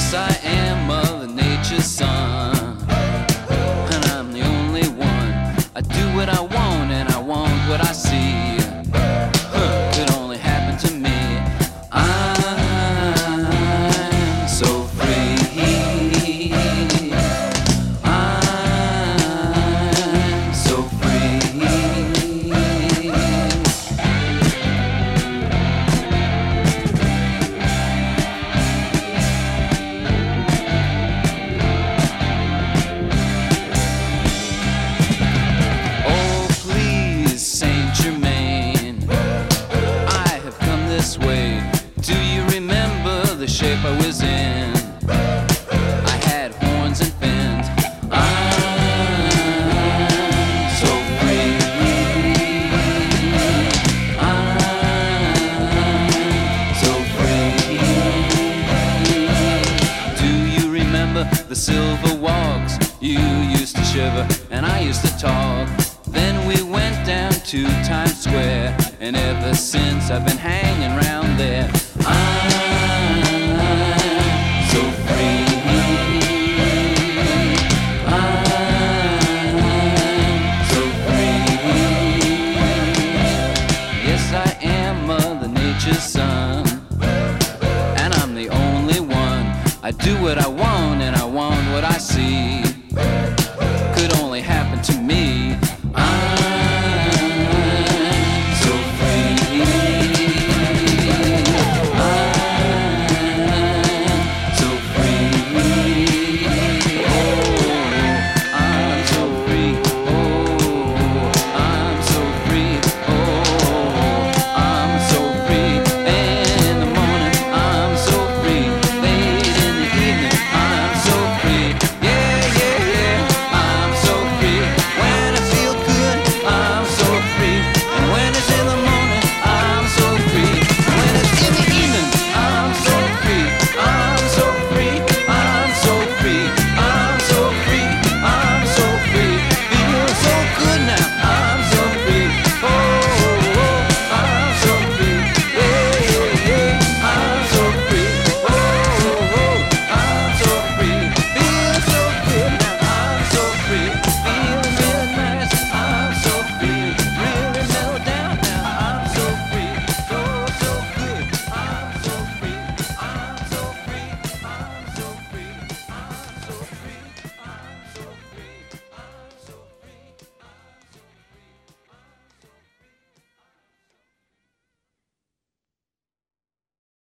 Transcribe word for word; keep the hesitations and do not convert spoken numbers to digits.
Yes, I am Mother Nature's son, and I'm the only one. I do what I want and I want what I see. Huh, could only happen to me. I'm so free. I'm so free. Oh, please, Saint Germain, I have come this way. Do you remember the shape I was in? I had horns and fins. I'm so free. I'm so free. Do you remember the silver walks? You used to shiver and I used to talk. Then we went down to Times Square, and ever since I've been hanging round there. I'm so free. I'm so free. Yes, I am Mother Nature's son, and I'm the only one. I do what I want and I want what I see.